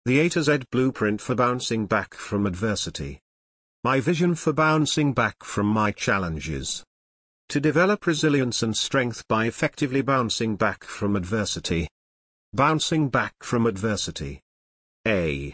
The A to Z blueprint for bouncing back from adversity. My vision for bouncing back from my challenges. To develop resilience and strength by effectively bouncing back from adversity. Bouncing back from adversity. A.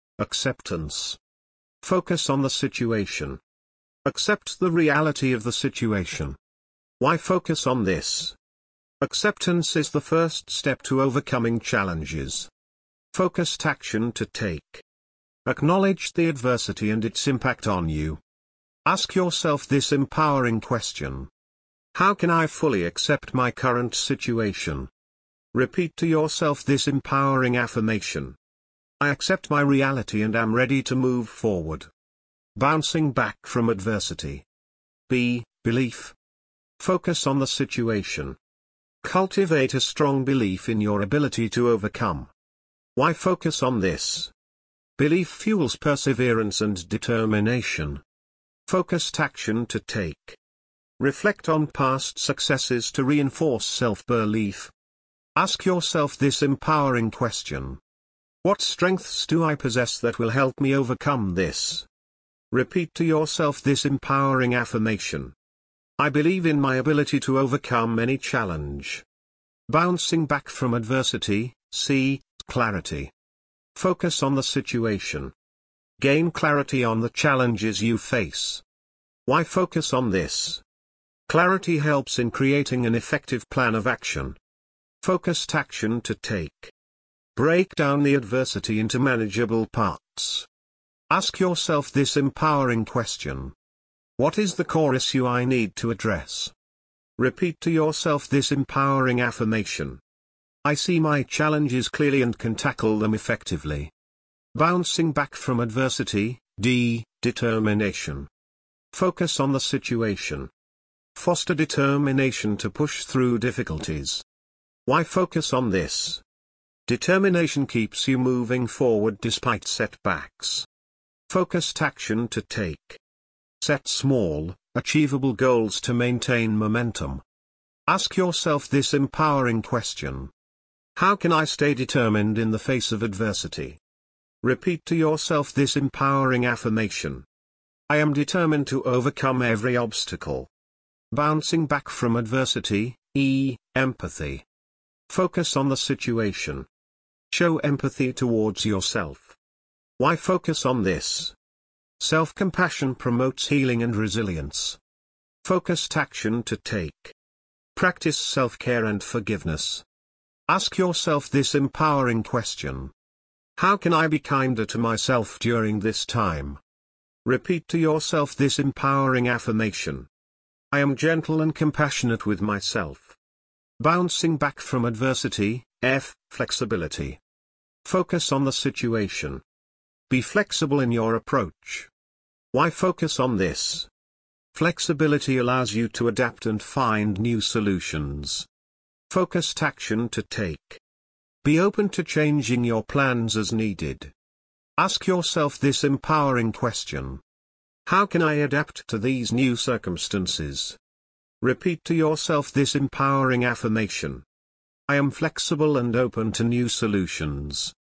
Acceptance. Focus on the situation. Accept the reality of the situation. Why focus on this? Acceptance is the first step to overcoming challenges. Focused action to take. Acknowledge the adversity and its impact on you. Ask yourself this empowering question. How can I fully accept my current situation? Repeat to yourself this empowering affirmation. I accept my reality and am ready to move forward. Bouncing back from adversity. B. Belief. Focus on the situation. Cultivate a strong belief in your ability to overcome. Why focus on this? Belief fuels perseverance and determination. Focused action to take. Reflect on past successes to reinforce self-belief. Ask yourself this empowering question. What strengths do I possess that will help me overcome this? Repeat to yourself this empowering affirmation. I believe in my ability to overcome any challenge. Bouncing back from adversity. C. Clarity. Focus on the situation. Gain clarity on the challenges you face. Why focus on this? Clarity helps in creating an effective plan of action. Focused action to take. Break down the adversity into manageable parts. Ask yourself this empowering question. What is the core issue I need to address? Repeat to yourself this empowering affirmation. I see my challenges clearly and can tackle them effectively. Bouncing back from adversity. D. Determination. Focus on the situation. Foster determination to push through difficulties. Why focus on this? Determination keeps you moving forward despite setbacks. Focused action to take. Set small, achievable goals to maintain momentum. Ask yourself this empowering question. How can I stay determined in the face of adversity? Repeat to yourself this empowering affirmation. I am determined to overcome every obstacle. Bouncing back from adversity. E. Empathy. Focus on the situation. Show empathy towards yourself. Why focus on this? Self-compassion promotes healing and resilience. Focused action to take. Practice self-care and forgiveness. Ask yourself this empowering question. How can I be kinder to myself during this time? Repeat to yourself this empowering affirmation. I am gentle and compassionate with myself. Bouncing back from adversity. F. Flexibility. Focus on the situation. Be flexible in your approach. Why focus on this? Flexibility allows you to adapt and find new solutions. Focused action to take. Be open to changing your plans as needed. Ask yourself this empowering question. How can I adapt to these new circumstances? Repeat to yourself this empowering affirmation. I am flexible and open to new solutions.